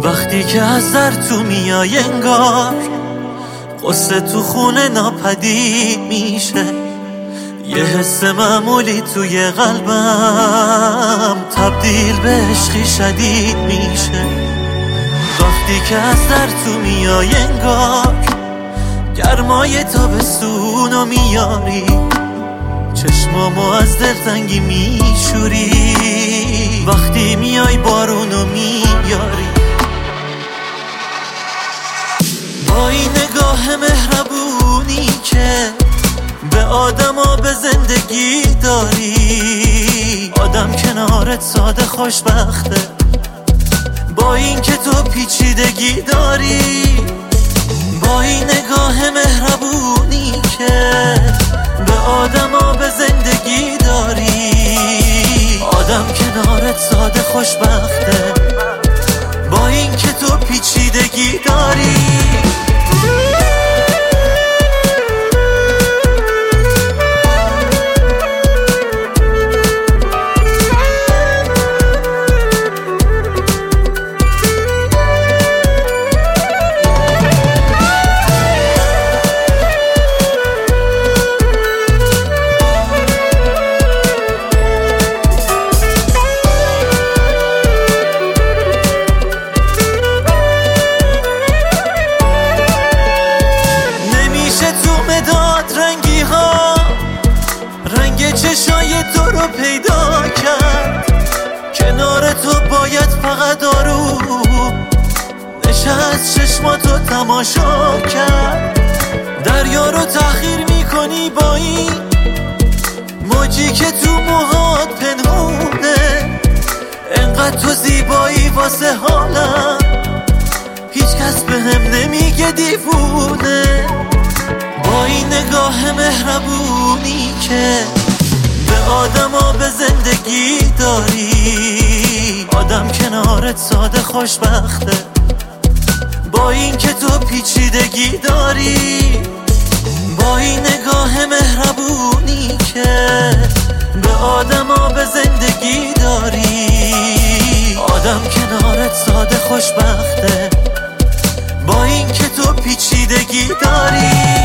وقتی که از در تو میای انگار قصه تو خونه ناپدید میشه، یه حس معمولی توی قلبم تبدیل به عشقی شدید میشه. وقتی که از در تو میای انگار گرمای تابستونو میاری، چشمامو از دلتنگی میشوری، وقتی میای بارونو میاری. با این نگاه مهربونی که به آدم و به زندگی داری، آدم کنارت ساده خوشبخته. با این که تو پیچیدگی داری، با این نگاه مهربونی که به آدم و به زندگی داری، آدم کنارت ساده خوشبخته. با این که تو پیچیدگی داری. چشای تو رو پیدا کرد، کنار تو باید فقط آروم نشست چشماتو تماشا کرد. دریا رو تأخیر میکنی با این موجی که تو موهات پنهونه، انقدر تو زیبایی واسه حالم هیچ کس به هم نمیگه دیوونه. با این نگاه مهربونی که به آدم و به زندگی داری، آدم کنارت ساده خوشبخته. با این که تو پیچیدگی داری، با این نگاه مهربونی که به آدم و به زندگی داری، آدم کنارت ساده خوشبخته. با این که تو پیچیدگی داری.